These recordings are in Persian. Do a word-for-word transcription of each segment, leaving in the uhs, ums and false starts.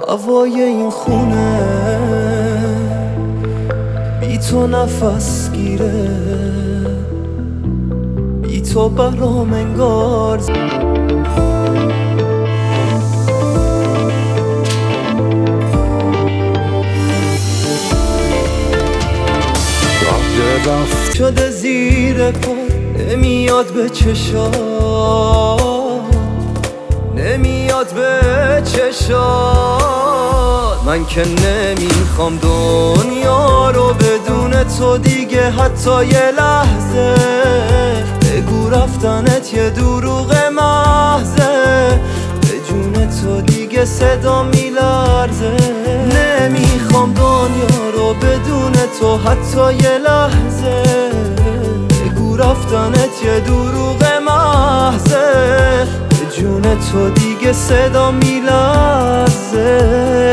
هوای این خونه بی تو نفس گیره، بی تو برام انگار رفت شده زیر پا، نمیاد به چشات، نمیاد به چشات. من که نمیخوام دنیا رو بدون تو دیگه حتی یه لحظه. بگو رفتنت یه دروغ محضه، به جون تو دیگه صدا میلرزه. نمیخوام دنیا رو بدون تو حتی یه لحظه. بگو رفتنت یه دروغ محضه، به جون تو دیگه صدا میلرزه.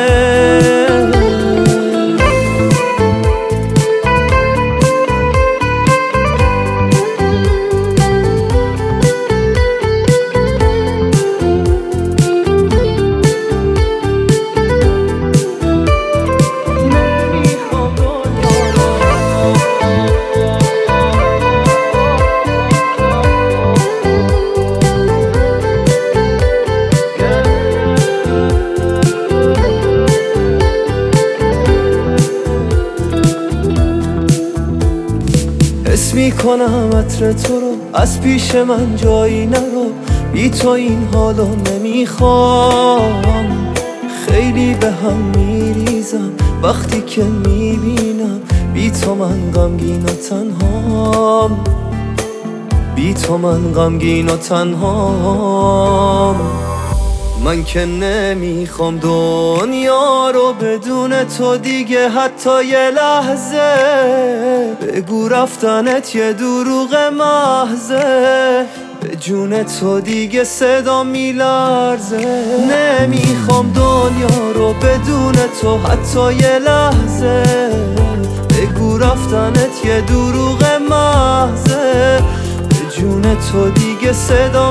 حس میکنم عطر تو رو، از پیش من جایی نرو. بی تو این حالو نمیخوام، خیلی به هم میریزم وقتی که میبینم بی تو من غمگین و تنهام. بی تو من غمگین و تنهام. من که نمیخوام دنیا رو بدون تو دیگه حتی یه لحظه. بگو رفتنت یه دروغ محضه، به جون تو دیگه صدا میلرزه. نمیخوام دنیا رو بدون تو حتی یه لحظه. بگو رفتنت یه دروغ محضه، به جون تو دیگه صدا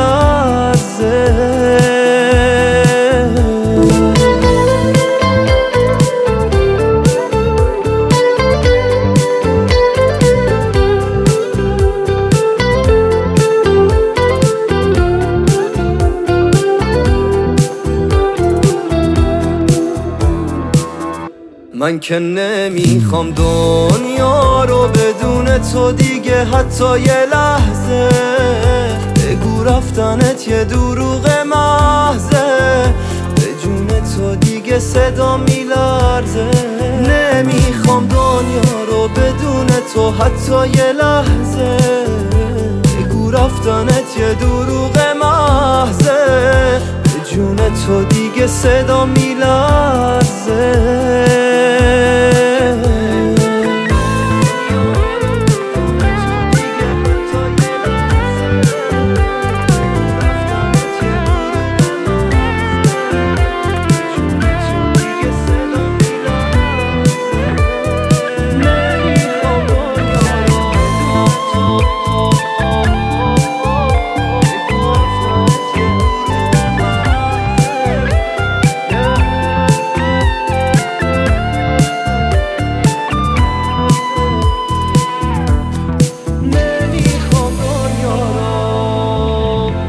میلرزه. من که نمیخوام دنیا رو بدون تو دیگه حتی یه لحظه. بگو رفتنت یه دروغ محضه، به جون تو دیگه صدا میلرزه. نمیخوام دنیا رو بدون تو حتی یه لحظه. بگو رفتنت یه دروغ محضه، به جون تو دیگه صدا میلرزه.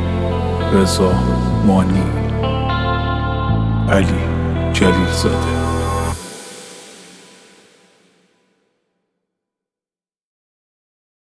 رضا مانی، علی جلیل زاده.